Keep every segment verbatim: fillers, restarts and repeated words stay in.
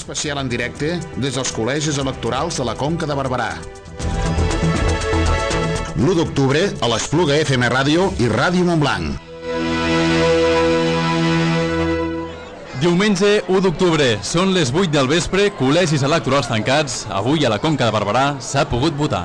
especial en directe des dels col·legis electorals de la Conca de Barberà. l'u d'octubre a l'Espluga F M Ràdio i Ràdio Montblanc. Diumenge u d'octubre, són les vuit del vespre, col·legis electorals tancats. Avui a la Conca de Barberà s'ha pogut votar.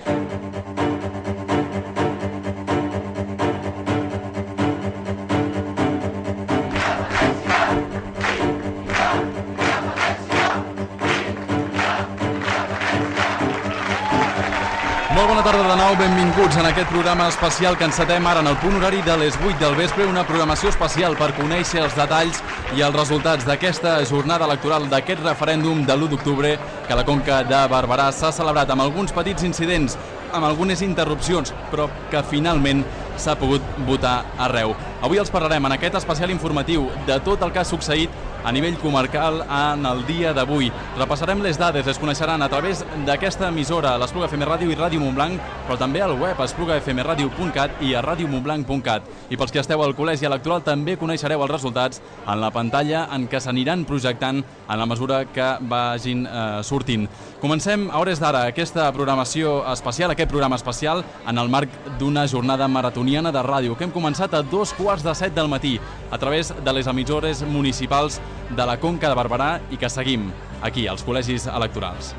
Molt bona tarda de nou, benvinguts en aquest programa especial que encetem ara en el punt horari de les vuit del vespre, una programació especial per conèixer els detalls i els resultats d'aquesta jornada electoral, d'aquest referèndum de l'u d'octubre que a la Conca de Barberà s'ha celebrat amb alguns petits incidents, amb algunes interrupcions, però que finalment s'ha pogut votar arreu. Avui els parlarem en aquest especial informatiu de tot el que ha succeït a nivell comarcal en el dia d'avui. Repassarem les dades, les coneixeran a través d'aquesta emissora, l'Espluga F M Ràdio i Ràdio Montblanc, però també al web espluga f m radio punt cat i a radio montblanc punt cat. I pels que esteu al col·legi electoral també coneixereu els resultats en la pantalla en què s'aniran projectant en la mesura que vagin eh, sortint. Comencem a hores d'ara aquesta programació especial, aquest programa especial, en el marc d'una jornada maratoniana de ràdio que hem començat a dos quarts de set del matí a través de les emissores municipals de la Conca de Barberà i que seguim aquí, als col·legis electorals.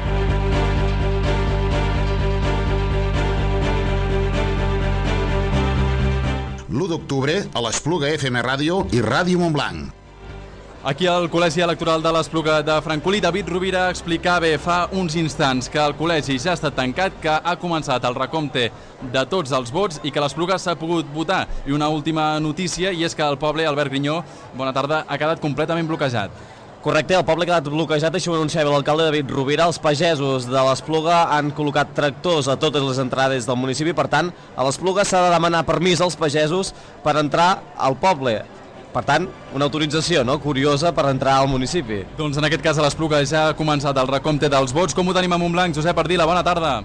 l'u d'octubre a l'Espluga F M Ràdio i Ràdio Montblanc. Aquí al Col·legi Electoral de l'Espluga de Francolí, David Rovira explicava fa uns instants que el col·legi ja ha estat tancat, que ha començat el recompte de tots els vots i que l'Espluga s'ha pogut votar. I una última notícia, i és que el poble, Albert Grinyó, bona tarda, ha quedat completament bloquejat. Correcte, el poble ha quedat bloquejat, això ho anunciava l'alcalde David Rovira. Els pagesos de l'Espluga han col·locat tractors a totes les entrades del municipi, per tant, a l'Espluga s'ha de demanar permís als pagesos per entrar al poble. Per tant, una autorització, no?, curiosa per entrar al municipi. Doncs en aquest cas a l'Espluga ja ha començat el recompte dels vots. Com ho tenim a Montblanc? Josep Ardila, bona tarda.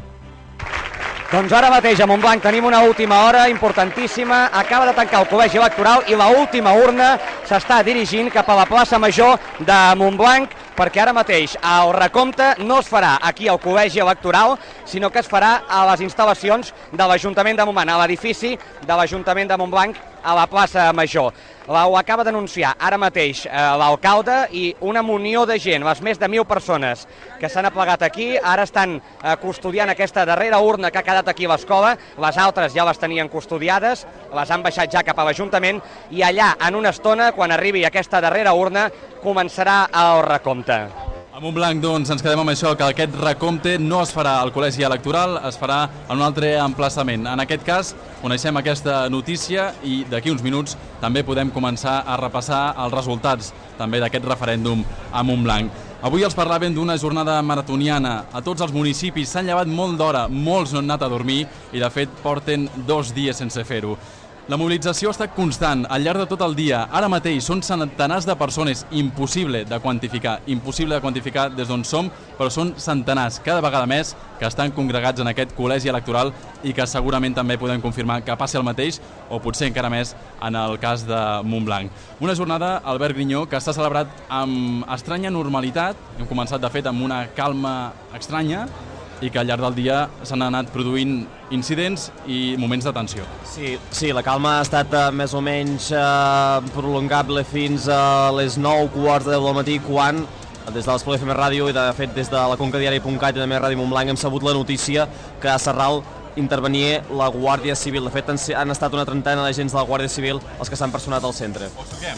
Doncs ara mateix a Montblanc tenim una última hora importantíssima. Acaba de tancar el col·legi electoral i l'última urna s'està dirigint cap a la plaça Major de Montblanc, perquè ara mateix el recompte no es farà aquí al col·legi electoral, sinó que es farà a les instal·lacions de l'Ajuntament de Montblanc, a l'edifici de l'Ajuntament de Montblanc, a la plaça Major. Ho acaba d'anunciar ara mateix eh, l'alcalde i una munió de gent, les més de mil persones que s'han aplegat aquí, ara estan eh, custodiant aquesta darrera urna que ha quedat aquí a l'escola, les altres ja les tenien custodiades, les han baixat ja cap a l'Ajuntament i allà, en una estona, quan arribi aquesta darrera urna, començarà el recompte. A Montblanc, doncs, ens quedem amb això, que aquest recompte no es farà al col·legi electoral, es farà en un altre emplaçament. En aquest cas, coneixem aquesta notícia i d'aquí uns minuts també podem començar a repassar els resultats també d'aquest referèndum a Montblanc. Avui els parlàvem d'una jornada maratoniana. A tots els municipis s'han llevat molt d'hora, molts no han anat a dormir i, de fet, porten dos dies sense fer-ho. La mobilització ha estat constant al llarg de tot el dia. Ara mateix són centenars de persones, impossible de quantificar, impossible de quantificar des d'on som, però són centenars, cada vegada més, que estan congregats en aquest col·legi electoral i que segurament també podem confirmar que passi el mateix, o potser encara més en el cas de Montblanc. Una jornada, Albert Grinyó, que s'ha celebrat amb estranya normalitat. Hem començat, de fet, amb una calma estranya, i que al llarg del dia s'han anat produint incidents i moments de tensió. Sí, sí, la calma ha estat eh, més o menys eh, prolongable fins a les nou quarts de deu del matí, quan des de l'Espluga F M Ràdio i, de fet, des de la conca diari punt cat i també Ràdio Montblanc hem sabut la notícia que a Sarral intervenia la Guàrdia Civil. De fet, han, han estat una trentena d'agents de la Guàrdia Civil els que s'han personat al centre. Ho expliquem.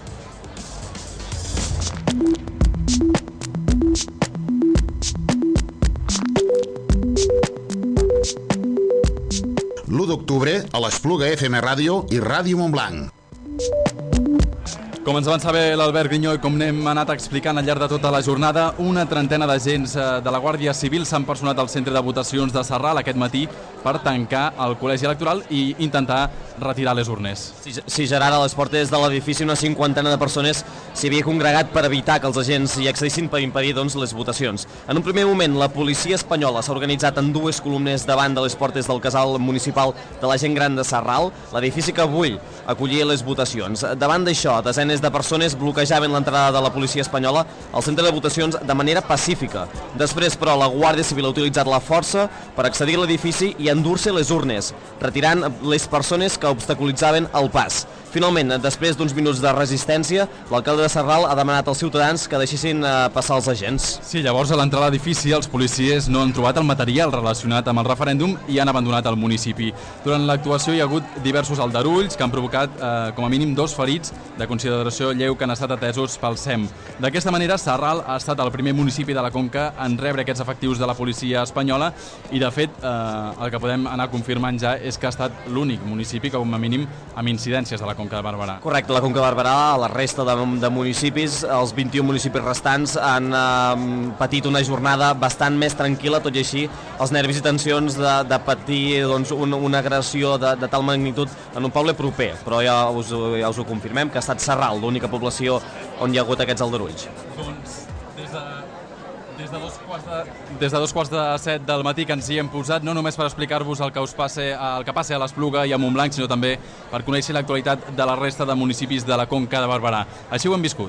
l'u d'octubre a l'Espluga F M Ràdio i Ràdio Montblanc. Com ens avançava bé l'Albert Grinyó i com n'hem anat explicant al llarg de tota la jornada, una trentena d'agents de la Guàrdia Civil s'han personat al centre de votacions de Sarral aquest matí per tancar el col·legi electoral i intentar retirar les urnes. Sí, sí, Gerard, a les portes de l'edifici una cinquantena de persones s'hi havia congregat per evitar que els agents hi accedissin per impedir, doncs, les votacions. En un primer moment, la policia espanyola s'ha organitzat en dues columnes davant de les portes del casal municipal de la gent gran de Sarral, l'edifici que avui acollia les votacions. Davant d'això, desenes centenars de persones bloquejaven l'entrada de la policia espanyola al centre de votacions de manera pacífica. Després, però, la Guàrdia Civil ha utilitzat la força per accedir a l'edifici i endur-se les urnes, retirant les persones que obstaculitzaven el pas. Finalment, després d'uns minuts de resistència, l'alcalde de Sarral ha demanat als ciutadans que deixessin passar els agents. Sí, llavors a l'entrada a l'edifici els policies no han trobat el material relacionat amb el referèndum i han abandonat el municipi. Durant l'actuació hi ha hagut diversos aldarulls que han provocat eh, com a mínim dos ferits de consideració lleu que han estat atesos pel S E M. D'aquesta manera, Sarral ha estat el primer municipi de la Conca en rebre aquests efectius de la policia espanyola i, de fet, eh, el que podem anar confirmant ja és que ha estat l'únic municipi, com a mínim, amb incidències de la Conca de Barberà. Correcte, la Conca de Barberà, la resta de, de municipis, els vint-i-un municipis restants han eh, patit una jornada bastant més tranquil·la, tot i així els nervis i tensions de, de patir doncs, un, una agressió de, de tal magnitud en un poble proper, però ja us, ja us ho confirmem, que ha estat Sarral, l'única població on hi ha hagut aquests aldarulls. Doncs des de, des de dos quarts de, des de dos quarts de set del matí que ens hi hem posat, no només per explicar-vos el que us passe, el que passe a l'Espluga i a Montblanc, sinó també per conèixer l'actualitat de la resta de municipis de la Conca de Barberà. Així ho hem viscut.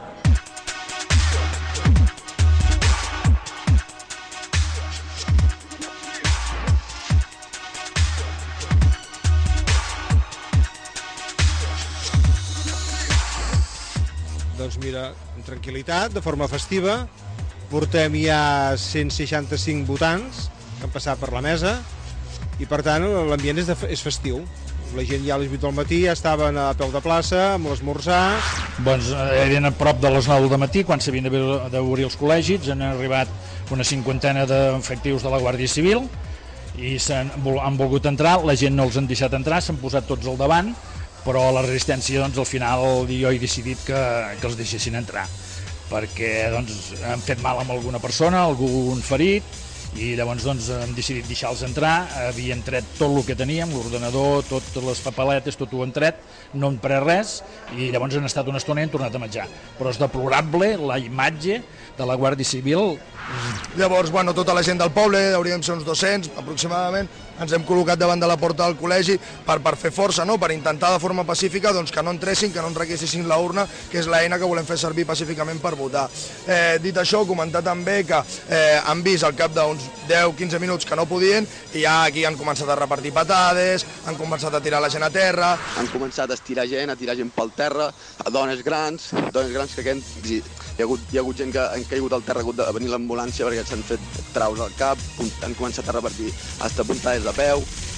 Doncs mira, en tranquil·litat, de forma festiva, portem ja cent seixanta-cinc votants que han passat per la mesa i per tant l'ambient és, de, és festiu. La gent ja a les vuit del matí ja estaven a peu de plaça amb l'esmorzar. Doncs eren a prop de les nou del matí quan s'havien d'obrir els col·legis, han arribat una cinquantena d'efectius de la Guàrdia Civil i han, han volgut entrar, la gent no els han deixat entrar, s'han posat tots al davant, però la resistència, doncs, al final jo he decidit que, que els deixessin entrar, perquè doncs, han fet mal amb alguna persona, algun ferit, i llavors doncs, hem decidit deixar-los entrar. Havien tret tot el que teníem, l'ordenador, totes les papeletes, tot ho han tret, no han pres res, i llavors han estat una estona i han tornat a menjar. Però és deplorable la imatge de la Guàrdia Civil. Llavors, bueno, tota la gent del poble, hauríem ser uns dos-cents aproximadament, ens hem col·locat davant de la porta del col·legi per, per fer força, no? Per intentar de forma pacífica doncs, que no entressin, que no enriquessin la urna, que és l'eina que volem fer servir pacíficament per votar. Eh, dit això, comentar també que eh, han vist al cap d'uns deu quinze minuts que no podien i ja aquí han començat a repartir patades, han començat a tirar la gent a terra. Han començat a estirar gent, a tirar gent pel terra, a dones grans, dones grans que aquest, hi, ha hagut, hi ha hagut gent que han caigut al terra, ha hagut de venir l'ambulància perquè s'han fet traus al cap, han començat a repartir hasta puntades de peu.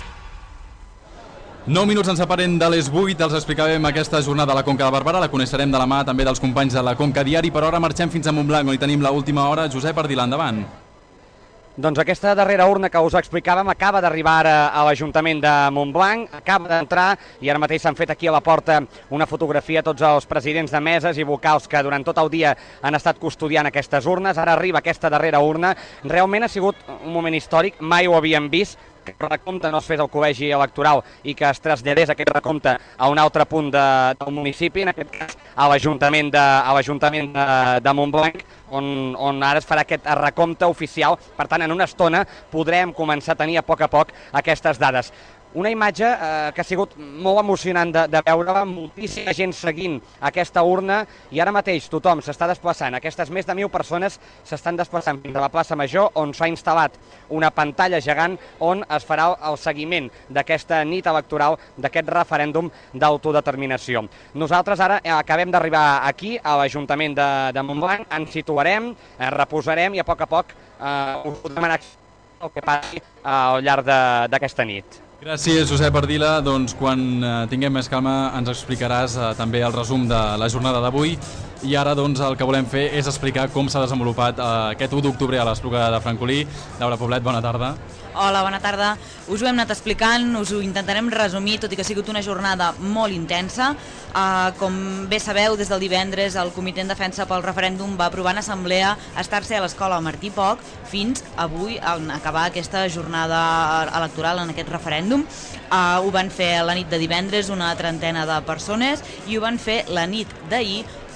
nou minuts ens separen de les vuit, els explicàvem aquesta jornada a la Conca de Barberà, la coneixerem de la mà també dels companys de la Conca Diari, però ara marxem fins a Montblanc, on hi tenim l'última hora. Josep Ardila, endavant. Doncs aquesta darrera urna que us explicàvem acaba d'arribar ara a l'Ajuntament de Montblanc, acaba d'entrar i ara mateix s'han fet aquí a la porta una fotografia tots els presidents de meses i vocals que durant tot el dia han estat custodiant aquestes urnes. Ara arriba aquesta darrera urna. Realment ha sigut un moment històric, mai ho havíem vist, que el recompte no es fes al col·legi electoral i que es traslladés aquest recompte a un altre punt de, del municipi, en aquest cas a l'Ajuntament de, a l'Ajuntament de, de Montblanc, on, on ara es farà aquest recompte oficial. Per tant, en una estona podrem començar a tenir a poc a poc aquestes dades. Una imatge eh, que ha sigut molt emocionant de, de veure, moltíssima gent seguint aquesta urna i ara mateix tothom s'està desplaçant. Aquestes més de mil persones s'estan desplaçant fins a la plaça Major, on s'ha instal·lat una pantalla gegant on es farà el seguiment d'aquesta nit electoral, d'aquest referèndum d'autodeterminació. Nosaltres ara acabem d'arribar aquí, a l'Ajuntament de, de Montblanc, ens situarem, ens reposarem i a poc a poc eh, us podrem anar el que passi al llarg d'aquesta nit. Gràcies, Josep Ardila. Doncs quan eh, tinguem més calma ens explicaràs eh, també el resum de la jornada d'avui. I ara doncs el que volem fer és explicar com s'ha desenvolupat eh, aquest u d'octubre a l'Espluga de Francolí. Laura Poblet, bona tarda. Hola, bona tarda. Us ho hem anat explicant, us ho intentarem resumir, tot i que ha sigut una jornada molt intensa. Uh, com bé sabeu, des del divendres el Comitè en Defensa pel Referèndum va aprovar en assemblea estar-se a l'escola Martí Poch fins avui, en acabar aquesta jornada electoral en aquest referèndum. Uh, ho van fer la nit de divendres una trentena de persones i ho van fer la nit d'ahir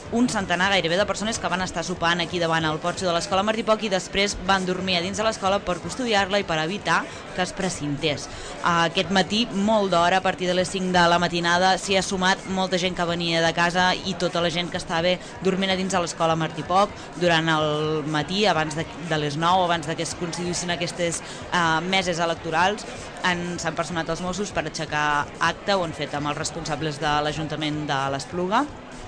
un centenar gairebé de persones que van estar sopant aquí davant al porxo de l'escola Martí Poch i després van dormir a dins de l'escola per custodiar-la i per evitar que es precintés. Aquest matí, molt d'hora, a partir de les cinc de la matinada, s'hi ha sumat molta gent que venia de casa i tota la gent que estava dormint a dins de l'escola Martí Poch durant el matí, abans de, de les nou, abans de que es constituïssin aquestes uh, meses electorals. S'han personat els Mossos per aixecar acte, ho han fet amb els responsables de l'Ajuntament de l'Espluga,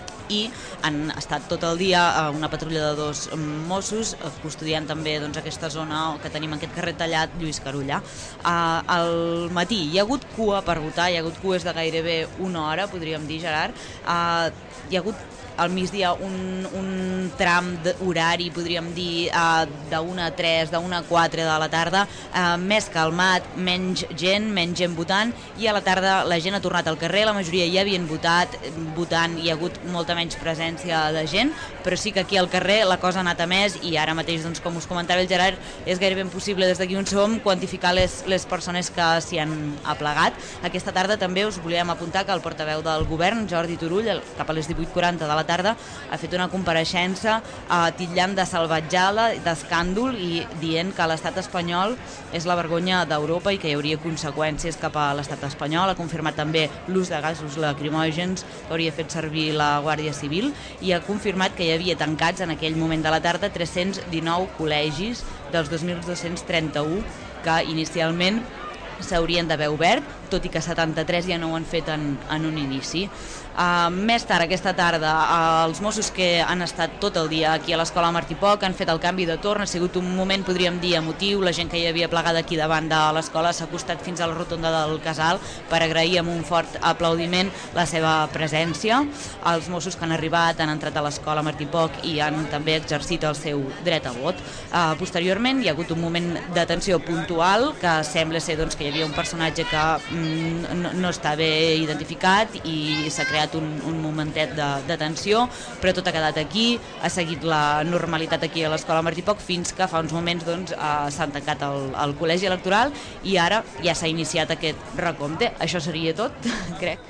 i han estat tot el dia una patrulla de dos Mossos custodiant també doncs, aquesta zona que tenim aquest carrer tallat Lluís Carulla. Uh, al matí hi ha hagut cua per votar, hi ha hagut cues de gairebé una hora, podríem dir, Gerard. Uh, hi ha hagut al migdia un, un tram horari, podríem dir, uh, d'una a tres, d'una a quatre de la tarda, uh, més calmat, menys gent, menys gent votant, i a la tarda la gent ha tornat al carrer, la majoria ja havien votat, votant hi ha hagut molta menys presència de gent, però sí que aquí al carrer la cosa ha anat a més, i ara mateix, doncs, com us comentava el Gerard, és gairebé impossible des d'aquí on som quantificar les, les persones que s'hi han aplegat. Aquesta tarda també us volíem apuntar que el portaveu del govern, Jordi Turull, cap a les divuit quaranta de la tarda, ha fet una compareixença eh, titllant de salvatjada, d'escàndol, i dient que l'estat espanyol és la vergonya d'Europa i que hi hauria conseqüències cap a l'estat espanyol. Ha confirmat també l'ús de gasos lacrimògens que hauria fet servir la Guàrdia Civil, i ha confirmat que hi havia tancats en aquell moment de la tarda tres-cents dinou col·legis dels dos mil dos-cents trenta-u que inicialment s'haurien d'haver obert, tot i que setanta-tres ja no ho han fet en, en un inici. Uh, més tard, aquesta tarda, uh, els Mossos que han estat tot el dia aquí a l'escola Martí Poch han fet el canvi de torn, ha sigut un moment, podríem dir, emotiu. La gent que hi havia plegada aquí davant de l'escola s'ha acostat fins a la rotonda del Casal per agrair amb un fort aplaudiment la seva presència. Els Mossos que han arribat han entrat a l'escola Martí Poch i han també exercit el seu dret a vot. Uh, posteriorment hi ha hagut un moment d'atenció puntual que sembla ser doncs, que hi havia un personatge que mm, no, no està bé identificat i s'ha creat un, un momentet de, de tensió, però tot ha quedat aquí, ha seguit la normalitat aquí a l'escola Martí Poch fins que fa uns moments doncs, eh, s'han tancat el, el col·legi electoral i ara ja s'ha iniciat aquest recompte. Això seria tot, crec.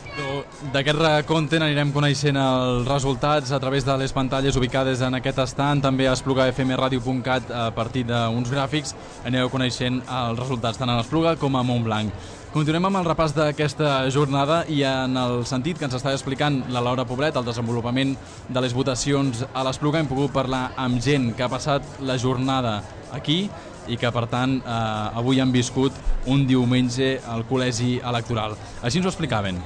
D'aquest recompte n'anirem coneixent els resultats a través de les pantalles ubicades en aquest estant, també a espluga f m radio punt cat a partir d'uns gràfics aneu coneixent els resultats tant a l'Espluga com a Montblanc. Continuem amb el repàs d'aquesta jornada i en el sentit que ens està explicant la Laura Poblet, el desenvolupament de les votacions a l'Espluga, hem pogut parlar amb gent que ha passat la jornada aquí i que, per tant, eh, avui han viscut un diumenge al col·legi electoral. Així ens ho explicaven.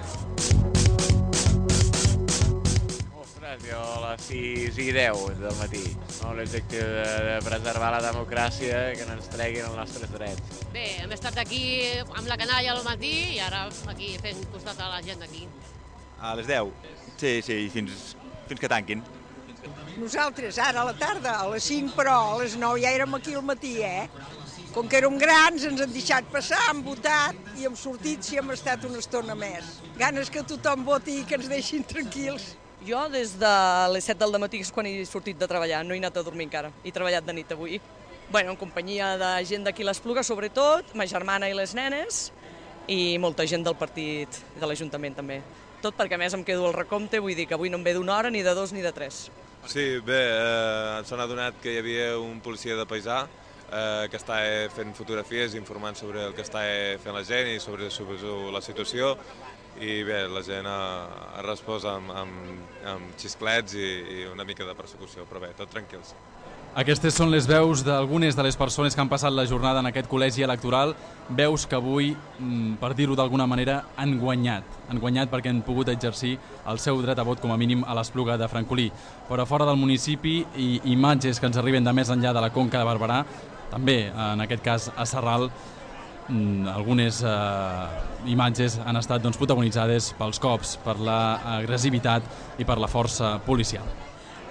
Ostres, jo a les sis i deu del matí, amb l'objectiu de, de preservar la democràcia i que no ens treguin els nostres drets. Bé, hem estat aquí amb la canalla al matí i ara aquí fent costat a la gent d'aquí. A les deu? Sí, sí, fins, fins que tanquin. Nosaltres ara a la tarda, a les cinc, però a les nou ja érem aquí al matí, eh? Com que érem grans, ens han deixat passar, hem votat i hem sortit si hem estat una estona més. Ganes que tothom voti i que ens deixin tranquils. Jo des de les set del matí és quan he sortit de treballar, no he anat a dormir encara. He treballat de nit avui. Bueno, en companyia de gent d'aquí a l'Espluga, sobretot, ma germana i les nenes, i molta gent del partit de l'Ajuntament també. Tot perquè a més em quedo al recompte, vull dir que avui no em ve d'una hora, ni de dos, ni de tres. Sí, bé, eh, ens han adonat que hi havia un policia de paisà eh, que està fent fotografies informant sobre el que està fent la gent i sobre, sobre la situació, i bé, la gent ha, ha respost amb, amb, amb xisclets i, i una mica de persecució, però bé, tot tranquils. Aquestes són les veus d'algunes de les persones que han passat la jornada en aquest col·legi electoral, veus que avui, per dir-ho d'alguna manera, han guanyat. Han guanyat perquè han pogut exercir el seu dret a vot com a mínim a l'Espluga de Francolí. Però fora del municipi, i imatges que ens arriben de més enllà de la Conca de Barberà, també, en aquest cas a Sarral, algunes eh, imatges han estat doncs, protagonitzades pels cops, per l'agressivitat i per la força policial.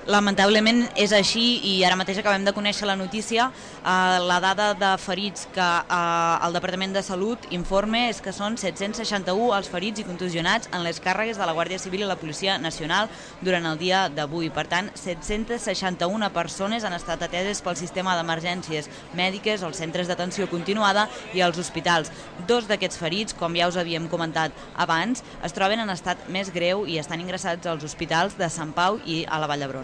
Lamentablement és així i ara mateix acabem de conèixer la notícia. Eh, la dada de ferits que eh, el Departament de Salut informa és que són set-cents seixanta-u els ferits i contusionats en les càrregues de la Guàrdia Civil i la Policia Nacional durant el dia d'avui. Per tant, set-cents seixanta-una persones han estat ateses pel sistema d'emergències mèdiques, els centres d'atenció continuada i els hospitals. Dos d'aquests ferits, com ja us havíem comentat abans, es troben en estat més greu i estan ingressats als hospitals de Sant Pau i a la Vall d'Hebron.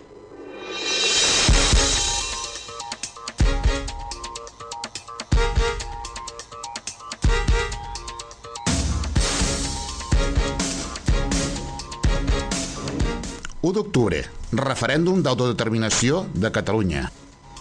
u d'octubre, referèndum d'autodeterminació de Catalunya.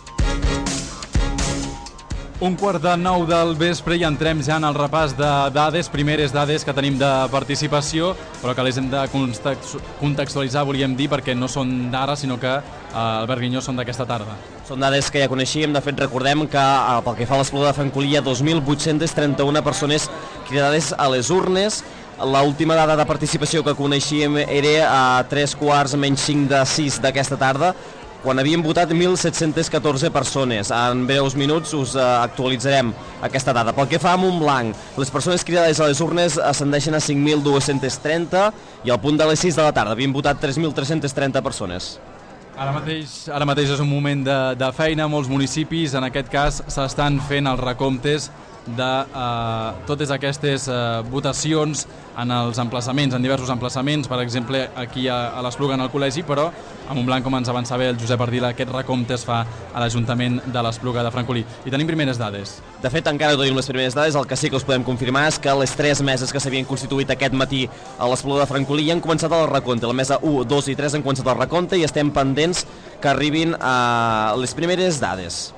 Un quart de nou del vespre i entrem ja en el repàs de dades, primeres dades que tenim de participació, però que les hem de contextualitzar, volíem dir, perquè no són d'ara, sinó que, eh, Albert Guinyó, són d'aquesta tarda. Són dades que ja coneixíem, de fet recordem que eh, pel que fa a l'Espluga de Francolí hi ha dos mil vuit-cents trenta-una persones cridades a les urnes. L'última dada de participació que coneixíem era a tres quarts menys cinc de sis d'aquesta tarda, quan havien votat mil set-cents catorze persones. En breus minuts us actualitzarem aquesta dada. Pel que fa a Montblanc, les persones cridades a les urnes ascendeixen a cinc mil dos-cents trenta i al punt de les sis de la tarda havien votat tres mil tres-cents trenta persones. Ara mateix, ara mateix és un moment de, de feina. Molts municipis, en aquest cas, s'estan fent els recomptes de eh, totes aquestes eh, votacions en els emplaçaments, en diversos emplaçaments, per exemple aquí a, a l'Espluga en el col·legi, però a Montblanc, com ens avançava el Josep Ardila, aquest recompte es fa a l'Ajuntament de l'Espluga de Francolí. I tenim primeres dades. De fet, encara no tenim les primeres dades, el que sí que us podem confirmar és que les tres meses que s'havien constituït aquest matí a l'Espluga de Francolí han començat el recompte. La mesa u, dos i tres han començat el recompte i estem pendents que arribin a les primeres dades.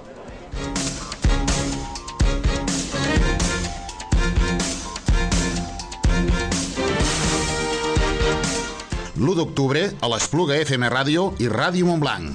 l'u d'octubre a l'Espluga F M Ràdio i Ràdio Montblanc.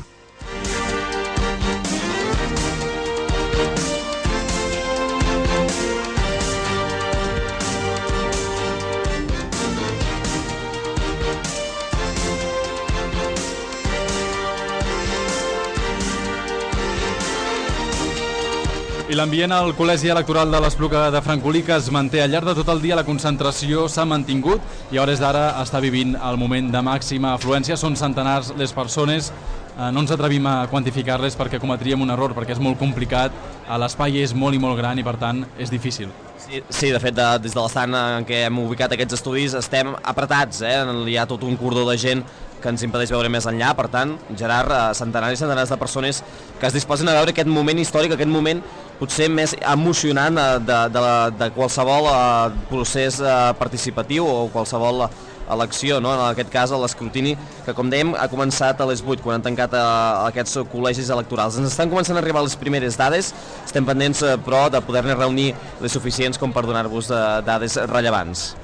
I l'ambient al Col·legi Electoral de l'Espluga de Francolí, que es manté al llarg de tot el dia, la concentració s'ha mantingut i a hores d'ara està vivint el moment de màxima afluència. Són centenars les persones, eh, no ens atrevim a quantificar-les perquè cometríem un error, perquè és molt complicat, l'espai és molt i molt gran i per tant és difícil. Sí, sí, de fet, de, des de l'estat en què hem ubicat aquests estudis estem apretats, eh? Hi ha tot un cordó de gent que ens impedeix veure més enllà. Per tant, Gerard, centenars i centenars de persones que es disposen a veure aquest moment històric, aquest moment potser més emocionant de, de, de qualsevol procés participatiu o qualsevol elecció, no? En aquest cas l'escrutini, que com dèiem ha començat a les vuit, quan han tancat aquests col·legis electorals. Ens estan començant a arribar les primeres dades, estem pendents però de poder-ne reunir les suficients com per donar-vos dades rellevants.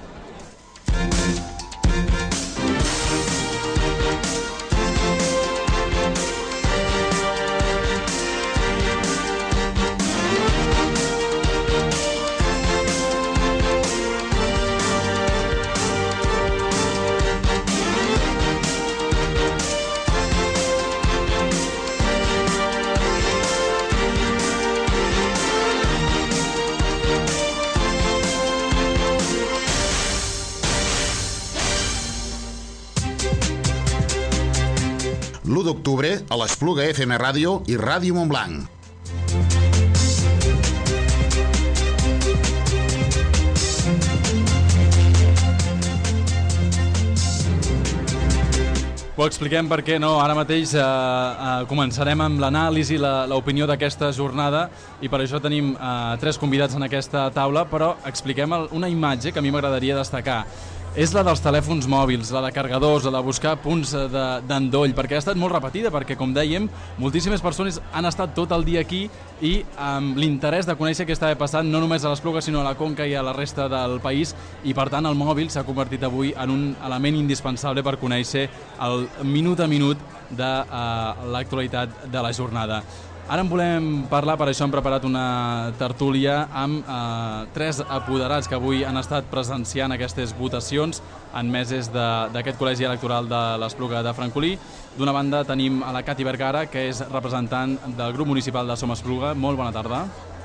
l'u d'octubre a l'Espluga F M Ràdio i Ràdio Montblanc. Ho expliquem perquè no, ara mateix eh, eh, començarem amb l'anàlisi i l'opinió d'aquesta jornada i per això tenim eh, tres convidats en aquesta taula, però expliquem una imatge que a mi m'agradaria destacar. És la dels telèfons mòbils, la de cargadors, la de buscar punts d'endoll, perquè ha estat molt repetida, perquè, com dèiem, moltíssimes persones han estat tot el dia aquí i amb l'interès de conèixer què estava passant, no només a l'Espluga, sinó a la Conca i a la resta del país, i per tant el mòbil s'ha convertit avui en un element indispensable per conèixer el minut a minut de uh, l'actualitat de la jornada. Ara en volem parlar, per això hem preparat una tertúlia amb eh, tres apoderats que avui han estat presenciant aquestes votacions en meses d'aquest col·legi electoral de l'Espluga de Francolí. D'una banda tenim a la Cati Vergara, que és representant del grup municipal de Som Espluga. Molt bona tarda.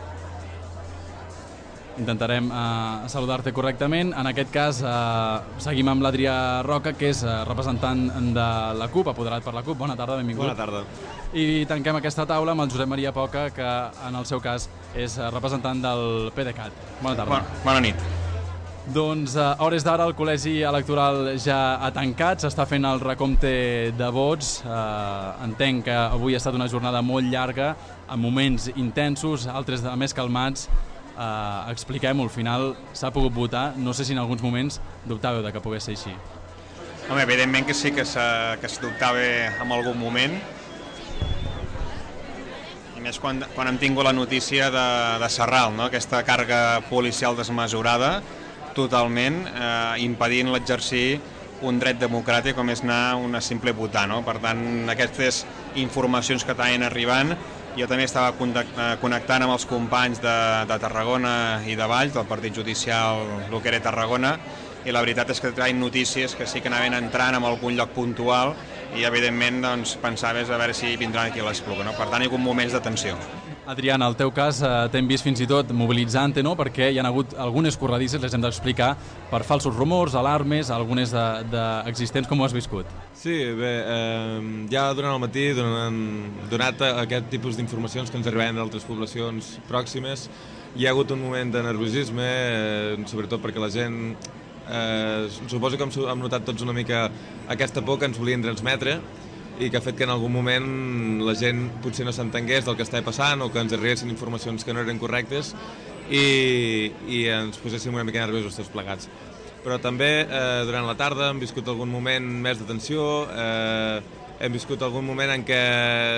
Intentarem eh, saludar-te correctament. En aquest cas eh, seguim amb l'Adrià Roca, que és eh, representant de la CUP, apoderat per la CUP. Bona tarda, benvingut. Bona tarda. I tanquem aquesta taula amb el Josep Maria Poca, que en el seu cas és representant del PDeCAT. Bona tarda. Bona, bona nit. Doncs a hores d'ara el col·legi electoral ja ha tancat, s'està fent el recompte de vots. Eh, entenc que avui ha estat una jornada molt llarga, amb moments intensos, altres més calmats. Uh, expliquem-ho, al final s'ha pogut votar, no sé si en alguns moments dubtàveu de que pogués ser així. Home, evidentment que sí que es dubtava en algun moment, i més quan, quan hem tingut la notícia de, de Sarral, no? Aquesta càrrega policial desmesurada, totalment eh, impedint l'exercir un dret democràtic com és anar a una simple votar, no? Per tant, aquestes informacions que estaven arribant, jo també estava connectant amb els companys de, de Tarragona i de Valls, del Partit Judicial, el que era Tarragona, i la veritat és que traien notícies que sí que anaven entrant en algun lloc puntual i, evidentment, doncs, pensaves a veure si vindran aquí a l'Espluga, no? Per tant, hi ha hagut moments de tensió. Adrià, en el teu cas eh, t'hem vist fins i tot mobilitzant-te, no? Perquè hi ha hagut algunes corredisses, les hem d'explicar, per falsos rumors, alarmes, algunes de, de existents. Com ho has viscut? Sí, bé, eh, ja durant el matí, donant, donat aquest tipus d'informacions que ens arribaven d'altres poblacions pròximes, hi ha hagut un moment de nerviosisme, eh, sobretot perquè la gent, eh, suposo que hem, hem notat tots una mica aquesta por que ens volien transmetre, i que ha fet que en algun moment la gent potser no s'entengués del que estava passant o que ens arribessin informacions que no eren correctes i, i ens poséssim una mica nerviosos tots plegats. Però també eh, durant la tarda hem viscut algun moment més de tensió, eh, hem viscut algun moment en què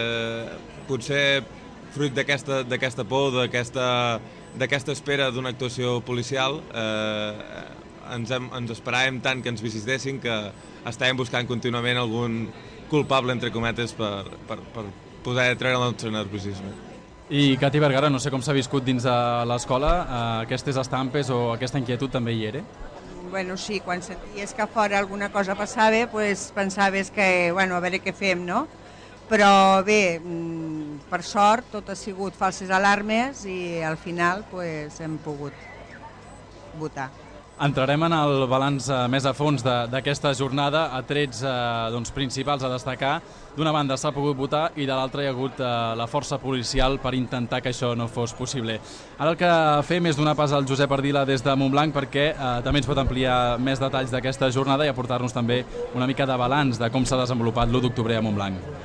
potser fruit d'aquesta d'aquesta por, d'aquesta espera d'una actuació policial, eh, ens, hem, ens esperàvem tant que ens visitessin que estàvem buscant contínuament algun culpable, entre cometes, per, per, per poder treure el nostre nerviosisme. I Cati Vergara, no sé com s'ha viscut dins de l'escola, eh, aquestes estampes o aquesta inquietud també hi era? Bueno, sí, quan senties que fora alguna cosa passava, pues, pensaves que, bueno, a veure què fem, no? Però bé, per sort, tot ha sigut falses alarmes i al final pues, hem pogut votar. Entrarem en el balanç més a fons d'aquesta jornada, a trets eh, doncs, principals a destacar. D'una banda s'ha pogut votar i de l'altra hi ha hagut eh, la força policial per intentar que això no fos possible. Ara el que fem és donar pas al Josep Ardila des de Montblanc perquè eh, també ens pot ampliar més detalls d'aquesta jornada i aportar-nos també una mica de balanç de com s'ha desenvolupat l'u d'octubre a Montblanc.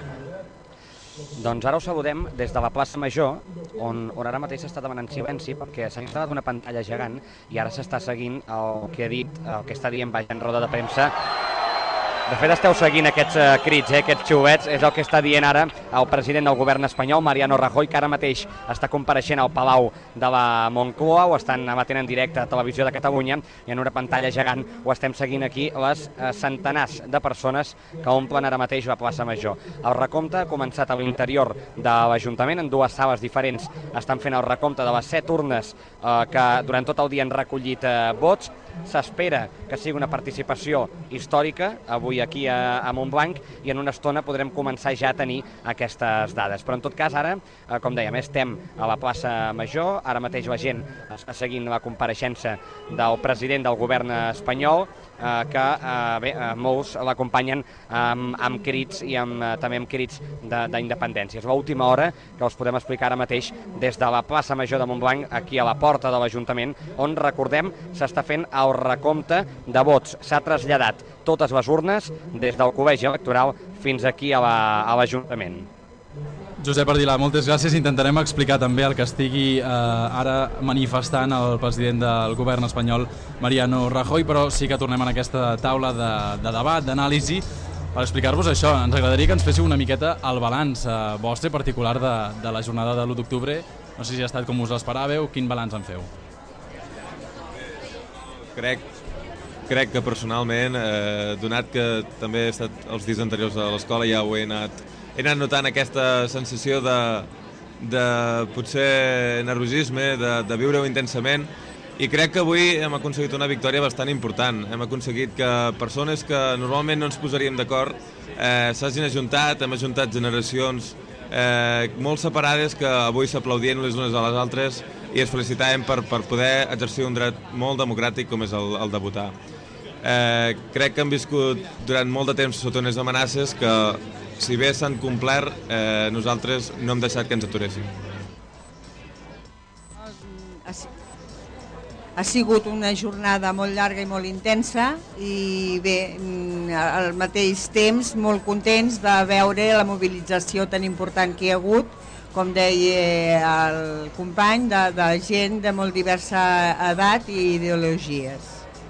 Doncs ara us saludem des de la plaça Major, on, on ara mateix s'està demanant silenci perquè s'ha instal·lat una pantalla gegant i ara s'està seguint el que ha dit, el que està dient Valle en roda de premsa. De fet, esteu seguint aquests uh, crits, eh, aquests xiulets, és el que està dient ara el president del govern espanyol, Mariano Rajoy, que ara mateix està compareixent al Palau de la Moncloa, ho estan emetent en directe a Televisió de Catalunya, i en una pantalla gegant ho estem seguint aquí les uh, centenars de persones que omplen ara mateix la plaça Major. El recompte ha començat a l'interior de l'Ajuntament, en dues sales diferents estan fent el recompte de les set urnes uh, que durant tot el dia han recollit uh, vots. S'espera que sigui una participació històrica avui aquí a, a Montblanc i en una estona podrem començar ja a tenir aquestes dades. Però en tot cas ara, eh, com dèiem, estem a la plaça Major, ara mateix la gent està seguint la compareixença del president del govern espanyol, eh, que eh, bé, eh, molts l'acompanyen amb, amb crits i amb, eh, també amb crits d'independència. És l'última hora que us podem explicar ara mateix des de la plaça Major de Montblanc, aquí a la porta de l'Ajuntament, on, recordem, s'està fent el recompte de vots. S'ha traslladat totes les urnes des del col·legi electoral fins aquí a l'Ajuntament. Josep Ardila, moltes gràcies. Intentarem explicar també el que estigui eh, ara manifestant el president del govern espanyol, Mariano Rajoy, però sí que tornem en aquesta taula de, de debat, d'anàlisi, per explicar-vos això. Ens agradaria que ens féssiu una miqueta el balanç eh, vostre particular de, de la jornada de l'u d'octubre. No sé si ha estat com us l'esperàveu, quin balanç en feu? Crec, crec que personalment, eh, donat que també he estat els dies anteriors a l'escola, ja ho he anat, he anat notant aquesta sensació de, de potser nerviosisme, de, de viure-ho intensament, i crec que avui hem aconseguit una victòria bastant important. Hem aconseguit que persones que normalment no ens posaríem d'acord eh, s'hagin ajuntat, hem ajuntat generacions eh, molt separades que avui s'aplaudien les unes a les altres i es felicitaven per, per poder exercir un dret molt democràtic com és el, el de votar. Eh, crec que hem viscut durant molt de temps sota unes amenaces que, si bé s'han complert, eh, nosaltres no hem deixat que ens aturéssim. Ha sigut una jornada molt llarga i molt intensa i bé, al mateix temps molt contents de veure la mobilització tan important que hi ha hagut, com deia el company, de, de gent de molt diversa edat i ideologies.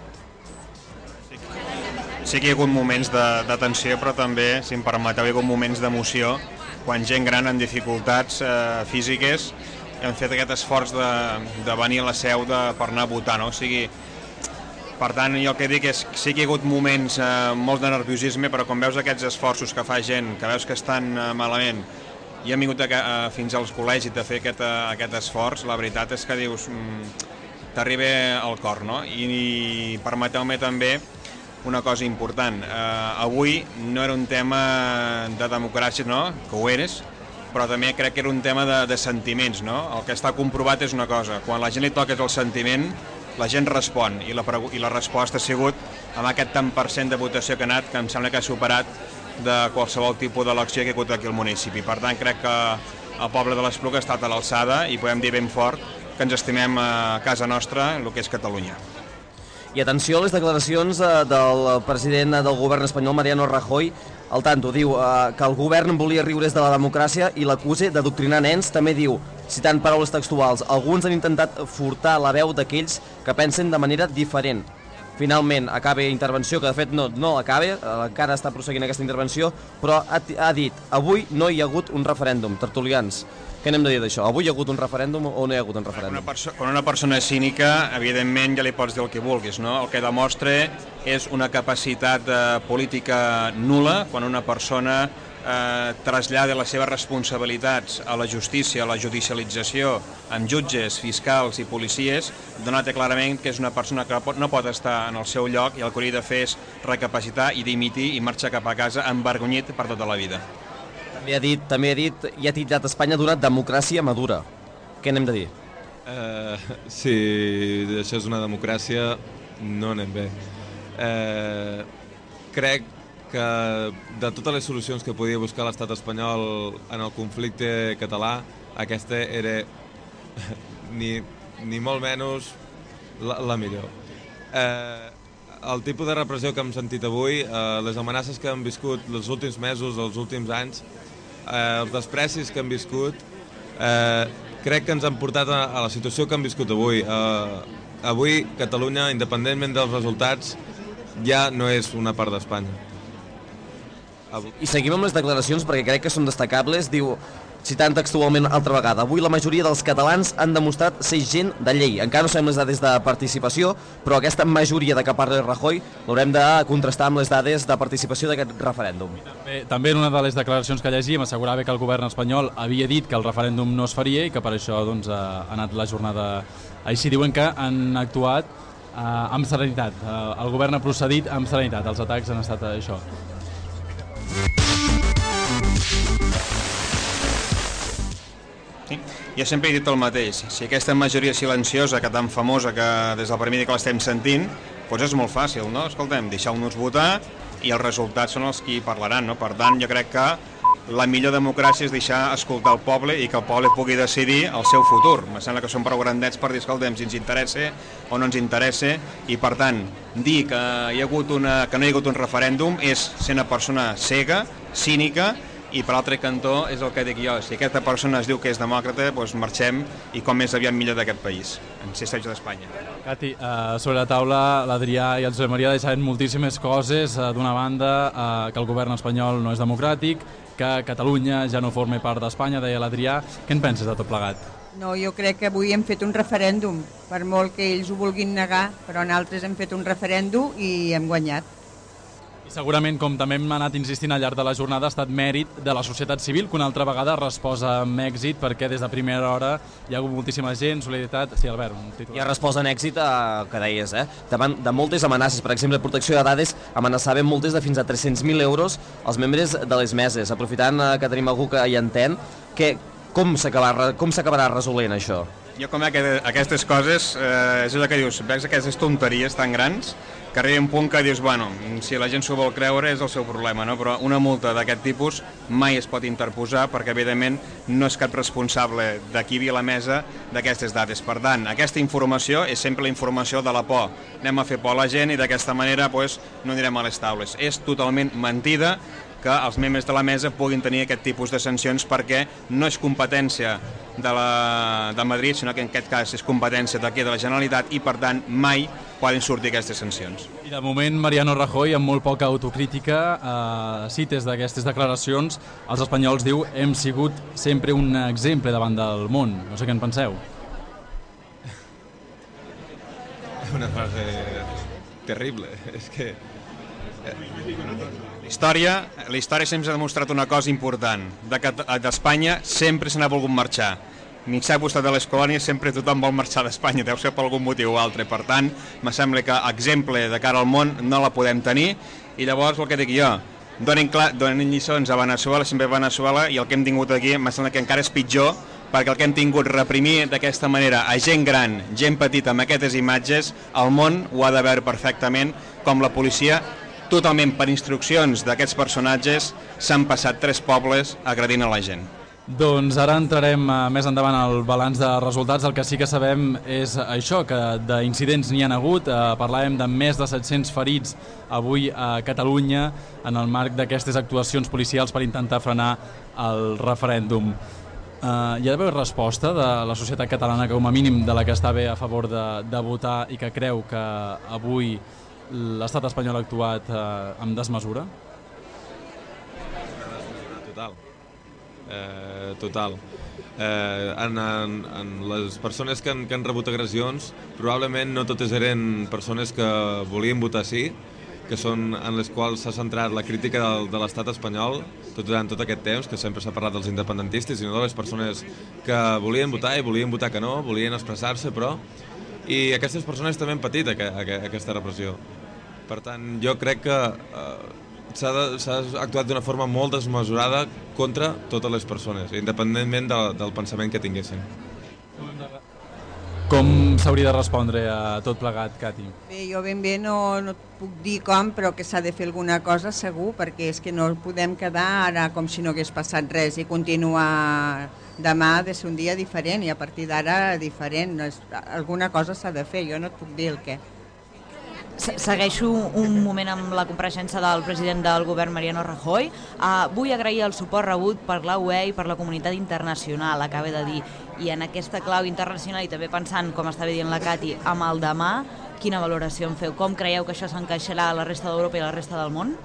Sí que hi ha hagut moments de, de tensió, però també, si em permeteu, hi ha hagut moments d'emoció, quan gent gran amb dificultats eh, físiques hem fet aquest esforç de, de venir a la seu de, per anar a votar, no? O sigui, per tant, jo el que dic és que sí que hi ha hagut moments eh, molt de nerviosisme, però quan veus aquests esforços que fa gent, que veus que estan eh, malament, i hem vingut a, a, fins als col·legis de fer aquest, a, aquest esforç, la veritat és que dius, mm, t'arriba al cor, no? I, i permeteu-me també una cosa important. Eh, avui no era un tema de democràcia, no? Que ho eres, però també crec que era un tema de, de sentiments, no? El que està comprovat és una cosa, quan la gent li toques el sentiment, la gent respon, i la, i la resposta ha sigut amb aquest tant per cent de votació que ha anat, que em sembla que ha superat de qualsevol tipus d'elecció que hi ha hagut aquí al municipi. Per tant, crec que el poble de l'Espluga ha estat a l'alçada i podem dir ben fort que ens estimem a casa nostra, el que és Catalunya. I atenció a les declaracions del president del govern espanyol, Mariano Rajoy. Al tanto, diu eh, que el govern volia riure's de la democràcia i l'acusa d'adoctrinar nens. També diu, citant paraules textuals, alguns han intentat furtar la veu d'aquells que pensen de manera diferent. Finalment, acaba intervenció, que de fet no, no acaba, encara està prosseguint aquesta intervenció, però ha, ha dit, avui no hi ha hagut un referèndum, tertulians. Què n'hem de dir d'això? Avui hi ha hagut un referèndum o no hi ha hagut un referèndum? Una perso quan una persona és cínica, evidentment ja li pots dir el que vulguis, no? El que demostra és una capacitat eh, política nul·la, quan una persona eh, trasllada les seves responsabilitats a la justícia, a la judicialització, amb jutges, fiscals i policies, donat clarament que és una persona que pot, no pot estar en el seu lloc i el que hauria de fer és recapacitar i dimitir i marxar cap a casa envergonyit per tota la vida. També ha dit, també ha dit i ha titllat Espanya d'una democràcia madura. Què n'hem de dir? Eh, si això és una democràcia, no anem bé. Eh, crec que de totes les solucions que podia buscar l'estat espanyol en el conflicte català, aquesta era ni, ni molt menys la, la millor. Eh, el tipus de repressió que hem sentit avui, eh, les amenaces que hem viscut els últims mesos, els últims anys, eh, els desprecis que hem viscut, eh, crec que ens han portat a, a la situació que hem viscut avui. Eh, avui Catalunya, independentment dels resultats, ja no és una part d'Espanya. I seguim amb les declaracions perquè crec que són destacables. Diu, citant textualment altra vegada, avui la majoria dels catalans han demostrat ser gent de llei. Encara no sabem les dades de participació, però aquesta majoria de què parla Rajoy l'haurem de contrastar amb les dades de participació d'aquest referèndum. També, també en una de les declaracions que llegíem assegurava que el govern espanyol havia dit que el referèndum no es faria i que per això doncs, ha anat la jornada així. Diuen que han actuat eh, amb serenitat. Eh, el govern ha procedit amb serenitat. Els atacs han estat això. Sí. Jo sempre he dit el mateix, si aquesta majoria silenciosa, que tan famosa que des del primer dia que l'estem sentint, doncs és molt fàcil, no? Escoltem, deixeu-nos votar i els resultats són els que hi parlaran, no? Per tant, jo crec que la millor democràcia és deixar escoltar el poble i que el poble pugui decidir el seu futur. Em sembla que són prou grandets per dir, escoltem, si ens interessa o no ens interessa, i per tant, dir que, hi ha hagut una, que no hi ha hagut un referèndum és ser una persona cega, cínica, i per l'altre cantó és el que dic jo, si aquesta persona es diu que és demòcrata, doncs marxem i com més aviat millor d'aquest país, en ser Estats d'Espanya. Cati, uh, sobre la taula l'Adrià i el Josep Maria deixaven moltíssimes coses, uh, d'una banda uh, que el govern espanyol no és democràtic, que Catalunya ja no forma part d'Espanya, deia l'Adrià. Què en penses de tot plegat? No, jo crec que avui hem fet un referèndum, per molt que ells ho vulguin negar, però nosaltres hem fet un referèndum i hem guanyat. Segurament, com també hem anat insistint al llarg de la jornada, ha estat mèrit de la societat civil, que una altra vegada resposa amb èxit, perquè des de primera hora hi ha hagut moltíssima gent, solidaritat... Sí, Albert, un titular. I ha respost en èxit, a, que deies, eh? davant de moltes amenaces. Per exemple, protecció de dades amenaçaven multes de fins a tres-cents mil euros als membres de les meses. Aprofitant que tenim algú que hi entén, que, com s'acabarà resolent això? Jo com que aquestes coses, eh, és allò que dius, veus aquestes tonteries tan grans, que arriba un punt que dius, bueno, si la gent s'ho vol creure és el seu problema, no? Però una multa d'aquest tipus mai es pot interposar perquè, evidentment, no és cap responsable de qui vi a la mesa d'aquestes dades. Per tant, aquesta informació és sempre la informació de la por. Anem a fer por a la gent i d'aquesta manera pues, no anirem a les taules. És totalment mentida que els membres de la mesa puguin tenir aquest tipus de sancions perquè no és competència de, la, de Madrid, sinó que en aquest cas és competència d'aquí de la Generalitat i, per tant, mai poden sortir aquestes sancions. I de moment, Mariano Rajoy, amb molt poca autocrítica, eh, cites d'aquestes declaracions, els espanyols diu hem sigut sempre un exemple davant del món. No sé què en penseu. Una frase terrible, és que... La història, la història sempre ha demostrat una cosa important, de que d'Espanya sempre se n'ha volgut marxar. Mitjà costat de les colònies sempre tothom vol marxar d'Espanya, deu ser per algun motiu o altre. Per tant, me sembla que exemple de cara al món no la podem tenir i llavors el que dic jo, donin, clar, donin lliçons a Venezuela, sempre a Venezuela, i el que hem tingut aquí me sembla que encara és pitjor perquè el que hem tingut reprimir d'aquesta manera a gent gran, gent petita amb aquestes imatges, el món ho ha de veure perfectament com la policia totalment per instruccions d'aquests personatges s'han passat tres pobles agredint a la gent. Doncs ara entrarem uh, més endavant al balanç de resultats. El que sí que sabem és això, que d'incidents n'hi ha hagut. Uh, parlàvem de més de set-cents ferits avui a Catalunya en el marc d'aquestes actuacions policials per intentar frenar el referèndum. Uh, hi ha d'haver resposta de la societat catalana, com a mínim de la que està bé a favor de, de votar i que creu que avui l'estat espanyol ha actuat eh, amb desmesura? Total. Eh, total. Eh, en, en, en les persones que han, que han rebut agressions, probablement no totes eren persones que volien votar sí, que són en les quals s'ha centrat la crítica del, de l'estat espanyol tot, durant tot aquest temps, que sempre s'ha parlat dels independentistes, sinó de les persones que volien votar i volien votar que no, volien expressar-se, però... I aquestes persones també han patit aquesta repressió. Per tant, jo crec que eh, s'ha actuat d'una forma molt desmesurada contra totes les persones, independentment de, del pensament que tinguessin. Com s'hauria de respondre a tot plegat, Cati? Bé, jo ben bé no, no et puc dir com, però que s'ha de fer alguna cosa segur, perquè és que no podem quedar ara com si no hagués passat res i continuar... Demà ha de ser un dia diferent i a partir d'ara diferent. No és, alguna cosa s'ha de fer, jo no et puc dir el què. Segueixo un moment amb la compareixença del president del govern, Mariano Rajoy. Uh, vull agrair el suport rebut per la U E i per la comunitat internacional, acaba de dir. I en aquesta clau internacional, i també pensant, com estava dient la Cati, amb el demà, quina valoració en feu? Com creieu que això s'encaixarà a la resta d'Europa i a la resta del món?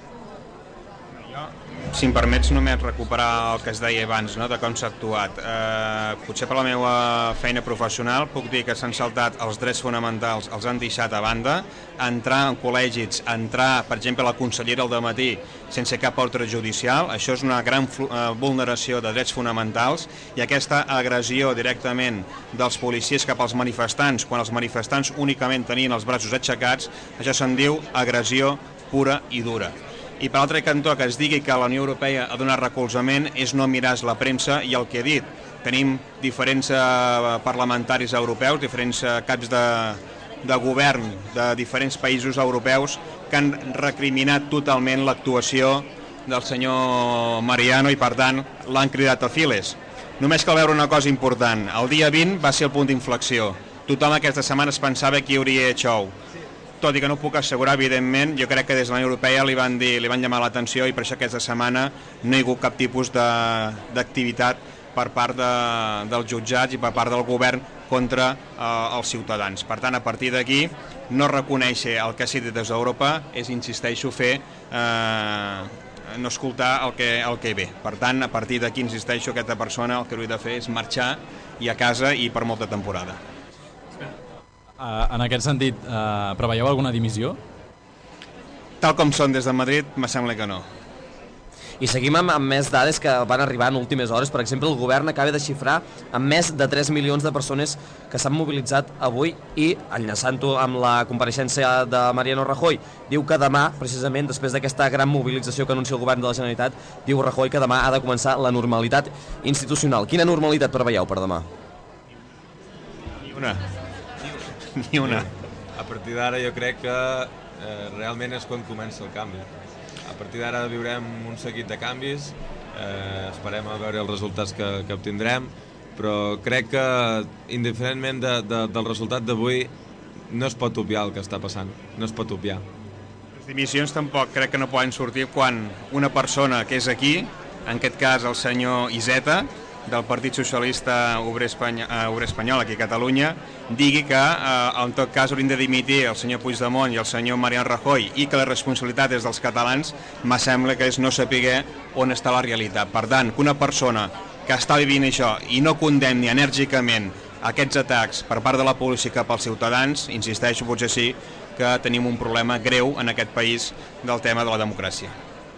Si em permets només recuperar el que es deia abans, no?, de com s'ha actuat. Eh, potser per la meva feina professional puc dir que s'han saltat els drets fonamentals, els han deixat a banda, entrar en col·legis, entrar, per exemple, a la consellera al dematí sense cap ordre judicial, això és una gran eh, vulneració de drets fonamentals, i aquesta agressió directament dels policies cap als manifestants, quan els manifestants únicament tenien els braços aixecats, això se'n diu agressió pura i dura. I per l'altre cantó, que es digui que la Unió Europea ha donat recolzament és no mirar la premsa i el que he dit. Tenim diferents eh, parlamentaris europeus, diferents eh, caps de, de govern de diferents països europeus que han recriminat totalment l'actuació del senyor Mariano i, per tant, l'han cridat a files. Només cal veure una cosa important. El dia vint va ser el punt d'inflexió. Tothom aquesta setmana es pensava que hi hauria xou. Tot i que no puc assegurar, evidentment, jo crec que des de la Unió Europea li van, dir, li van llamar l'atenció i per això aquesta setmana no hi ha hagut cap tipus d'activitat per part de, dels jutjats i per part del govern contra eh, els ciutadans. Per tant, a partir d'aquí, no reconèixer el que ha sigut des d'Europa és, insisteixo, fer... Eh, no escoltar el que, el que ve. Per tant, a partir d'aquí, insisteixo, aquesta persona el que hauria de fer és marxar i a casa i per molta temporada. Uh, en aquest sentit, uh, preveieu alguna dimissió? tal com són des de Madrid, me sembla que no. I seguim amb, amb més dades que van arribar en últimes hores. Per exemple, el govern acaba de xifrar amb més de tres milions de persones que s'han mobilitzat avui i, enllaçant-ho amb la compareixença de Mariano Rajoy, diu que demà, precisament després d'aquesta gran mobilització que anuncia el govern de la Generalitat, diu Rajoy que demà ha de començar la normalitat institucional. Quina normalitat preveieu per demà? Ni una. Ni una. A partir d'ara jo crec que eh, realment és quan comença el canvi. A partir d'ara viurem un seguit de canvis, eh, esperem a veure els resultats que, que obtindrem, però crec que, indiferentment de, de, del resultat d'avui, no es pot obviar el que està passant, no es pot obviar. Les dimissions tampoc crec que no poden sortir quan una persona que és aquí, en aquest cas el senyor Iceta, del Partit Socialista Obrer Espanyol, eh, Obrer Espanyol aquí a Catalunya, digui que eh, en tot cas haurien de dimitir el senyor Puigdemont i el senyor Mariano Rajoy i que la responsabilitat és dels catalans, me sembla que és no saber on està la realitat. Per tant, que una persona que està vivint això i no condemni enèrgicament aquests atacs per part de la policia cap als ciutadans, insisteixo, potser sí que tenim un problema greu en aquest país del tema de la democràcia.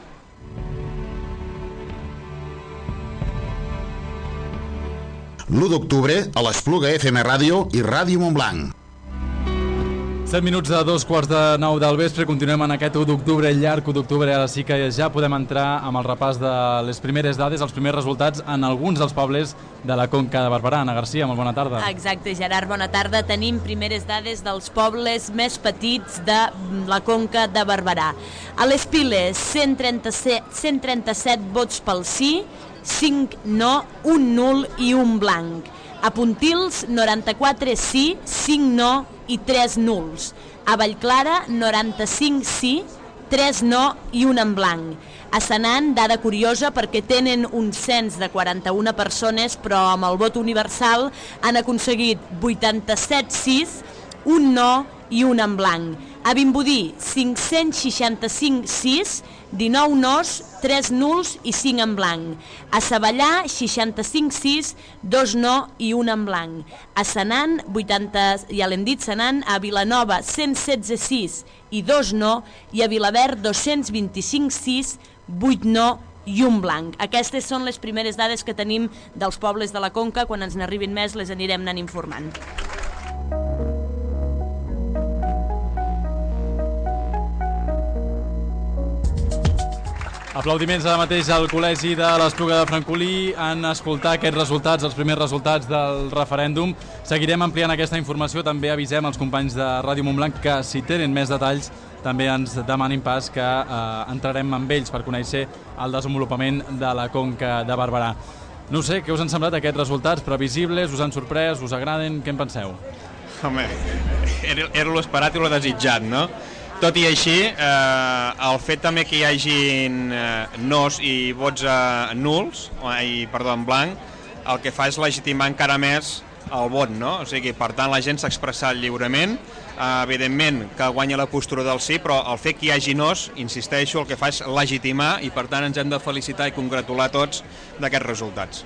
l'u d'octubre a l'Espluga F M Ràdio i Ràdio Montblanc. set minuts de dos quarts de nou del vespre, continuem en aquest u d'octubre, llarg u d'octubre, ara sí que ja podem entrar amb el repàs de les primeres dades, els primers resultats en alguns dels pobles de la Conca de Barberà. Anna Garcia, molt bona tarda. Exacte, Gerard, bona tarda. Tenim primeres dades dels pobles més petits de la Conca de Barberà. A les Piles, cent trenta-set, cent trenta-set vots pel sí, cinc no, un nul i un blanc. A Pontils, noranta-quatre sí, cinc no i tres nuls. A Vallclara, noranta-cinc sí, tres no i un en blanc. A Senan, dada curiosa perquè tenen un cens de quaranta-una persones, però amb el vot universal han aconseguit vuitanta-set sís, un no i un en blanc. A Vimbodí, cinc-cents seixanta-cinc sís, dinou nos, tres nuls i cinc en blanc. A Savallà, seixanta-cinc sís, dos no i un en blanc. A Senan, vuitanta, ja l'hem dit, Senan, a Vilanova, cent setze sís i dos no, i a Vilaverd, dos-cents vint-i-cinc sís, vuit no i un blanc. Aquestes són les primeres dades que tenim dels pobles de la Conca. Quan ens n'arribin més les anirem anant informant. Aplaudiments ara mateix al Col·legi de l'Espluga de Francolí en escoltar aquests resultats, els primers resultats del referèndum. Seguirem ampliant aquesta informació, també avisem als companys de Ràdio Montblanc que si tenen més detalls també ens demanin pas que eh, entrarem amb ells per conèixer el desenvolupament de la Conca de Barberà. No sé, què us han semblat aquests resultats? Previsibles? Us han sorprès? Us agraden? Què en penseu? Home, era, era l'esperat i lo desitjat, no? Tot i així, eh, el fet també que hi hagin eh, nos i vots eh, nuls, i, perdó, en blanc, el que fa és legitimar encara més el vot, no? O sigui, per tant, la gent s'ha expressat lliurement, eh, evidentment que guanya la postura del sí, però el fet que hi hagi nos, insisteixo, el que fa és legitimar i per tant ens hem de felicitar i congratular tots d'aquests resultats.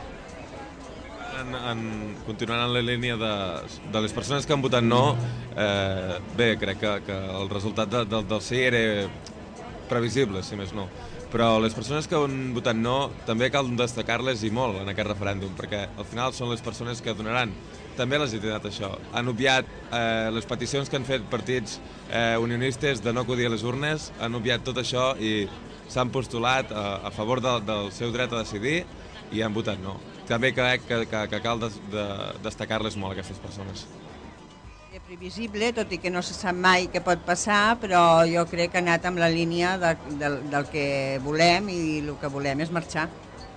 En, en, continuant en la línia de, de les persones que han votat no, eh, bé, crec que, que el resultat de, de, del sí era previsible, si més no. Però les persones que han votat no també cal destacar-les i molt en aquest referèndum, perquè al final són les persones que donaran també legitimitat a això. Han obviat eh, les peticions que han fet partits eh, unionistes de no acudir a les urnes, han obviat tot això i s'han postulat a, a favor de, del seu dret a decidir i han votat no. També crec que, que, que cal de, de, destacar-les molt, aquestes persones. És previsible, tot i que no se sap mai què pot passar, però jo crec que ha anat amb la línia de, de, del que volem i el que volem és marxar.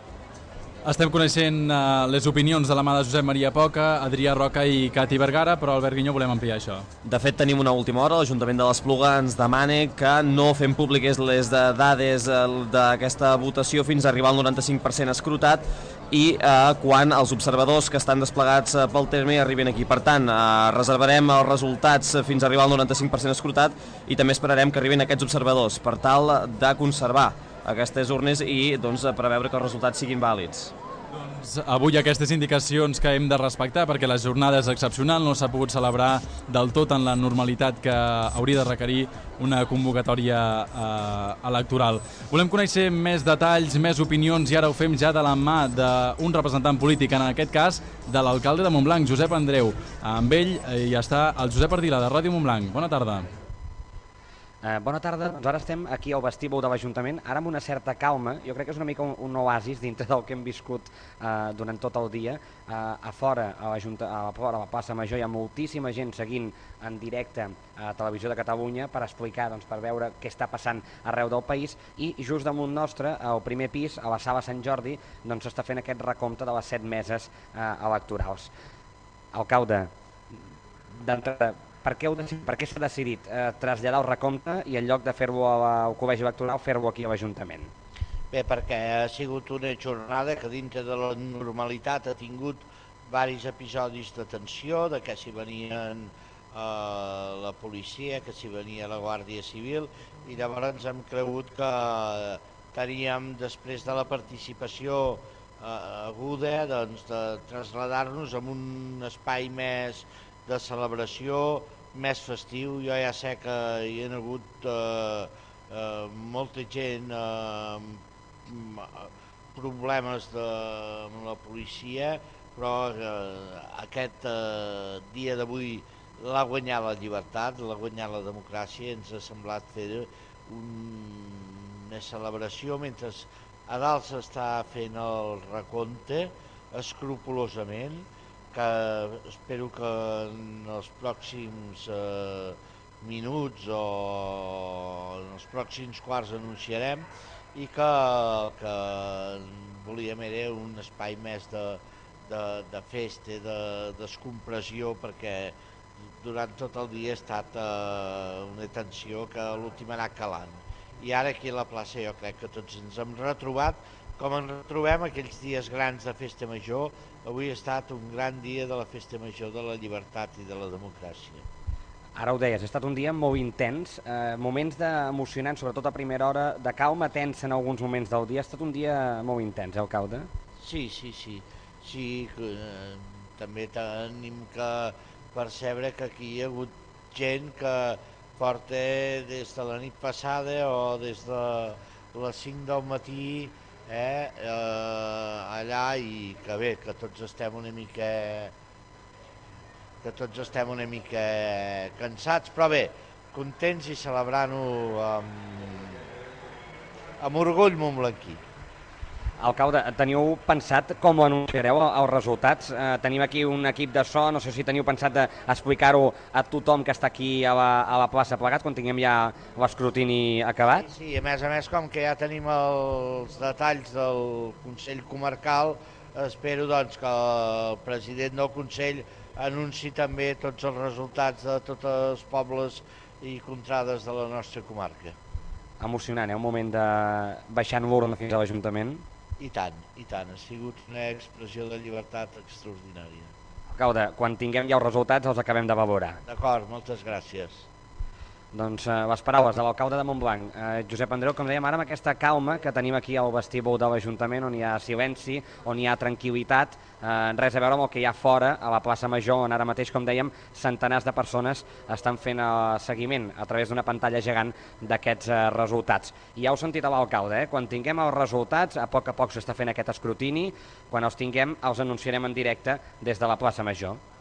Estem coneixent uh, les opinions de la mà de Josep Maria Poca, Adrià Roca i Cati Vergara, però Albert Guinyó volem ampliar això. De fet, tenim una última hora. L'Ajuntament de l'Espluga ens demana que no fem públiques les de dades d'aquesta votació fins a arribar al noranta-cinc per cent escrutat i eh, quan els observadors que estan desplegats eh, pel terme arriben aquí. Per tant, eh, reservarem els resultats fins a arribar al noranta-cinc per cent escrutat i també esperarem que arribin aquests observadors per tal de conservar aquestes urnes i doncs, preveure que els resultats siguin vàlids. Doncs avui aquestes indicacions que hem de respectar perquè la jornada és excepcional, no s'ha pogut celebrar del tot en la normalitat que hauria de requerir una convocatòria eh, electoral. Volem conèixer més detalls, més opinions i ara ho fem ja de la mà d'un representant polític, en aquest cas de l'alcalde de Montblanc, Josep Andreu. Amb ell hi està el Josep Ardila de Ràdio Montblanc. Bona tarda. Eh, bona tarda, doncs ara estem aquí al vestíbul de l'Ajuntament, ara amb una certa calma, jo crec que és una mica un, un oasis dintre del que hem viscut eh, durant tot el dia. Eh, a fora, a, a, a la plaça Major, hi ha moltíssima gent seguint en directe a Televisió de Catalunya per explicar, doncs, per veure què està passant arreu del país, i just damunt nostre, al primer pis, a la sala Sant Jordi, doncs s'està fent aquest recompte de les set meses eh, electorals. Alcalde, d'entrada, per què, per què s'ha decidit eh, traslladar el recompte i en lloc de fer-ho al col·legi electoral, fer-ho aquí a l'Ajuntament? Bé, perquè ha sigut una jornada que dintre de la normalitat ha tingut diversos episodis de tensió, de que s'hi venien eh, la policia, que s'hi venia la Guàrdia Civil, i llavors hem cregut que teníem, després de la participació eh, aguda, doncs, de traslladar-nos a un espai més de celebració, més festiu. Jo ja sé que hi ha hagut eh, eh, molta gent amb eh, problemes de, amb la policia, però eh, aquest eh, dia d'avui l'ha guanyat la llibertat, l'ha guanyat la democràcia, ens ha semblat fer un, una celebració mentre a dalt s'està fent el recompte escrupolosament, que espero que en els pròxims eh, minuts o en els pròxims quarts anunciarem, i que, que volíem era un espai més de, de, de festa, de descompressió, perquè durant tot el dia ha estat eh, una tensió que a l'últim ha anat calant. I ara aquí a la plaça jo crec que tots ens hem retrobat, com ens retrobem aquells dies grans de festa major. Avui ha estat un gran dia de la festa major de la llibertat i de la democràcia. Ara ho deies, ha estat un dia molt intens, eh, moments emocionants, sobretot a primera hora, de calma tensa en alguns moments del dia. Ha estat un dia molt intens, eh, alcalde? Sí, sí, sí. sí eh, també tenim que percebre que aquí hi ha hagut gent que porta des de la nit passada o des de les cinc del matí Eh, eh, allà, i que bé, que tots estem una mica que tots estem una mica cansats, però bé, contents i celebrant-ho amb, amb orgull montblanquí. Alcalde, teniu pensat com anunciareu els resultats? Eh, tenim aquí un equip de so, no sé si teniu pensat d'explicar-ho a tothom que està aquí a la, a la plaça plegats, quan tinguem ja l'escrutini acabat? Sí, sí, a més a més, com que ja tenim els detalls del Consell Comarcal, espero doncs, que el president del Consell anunci també tots els resultats de tots els pobles i contrades de la nostra comarca. Emocionant, eh? Un moment de baixant l'urna fins a l'Ajuntament. I tant, i tant. Ha sigut una expressió de llibertat extraordinària. Alcalde, quan tinguem ja els resultats els acabem de valorar. D'acord, moltes gràcies. Doncs eh, les paraules de l'alcalde de Montblanc, eh, Josep Andreu, com dèiem ara, amb aquesta calma que tenim aquí al vestíbul de l'Ajuntament, on hi ha silenci, on hi ha tranquil·litat, eh, res a veure amb el que hi ha fora, a la plaça Major, on ara mateix, com dèiem, centenars de persones estan fent el seguiment a través d'una pantalla gegant d'aquests eh, resultats. I ja heu sentit a l'alcalde, eh? Quan tinguem els resultats, a poc a poc s'està fent aquest escrutini, quan els tinguem els anunciarem en directe des de la plaça Major.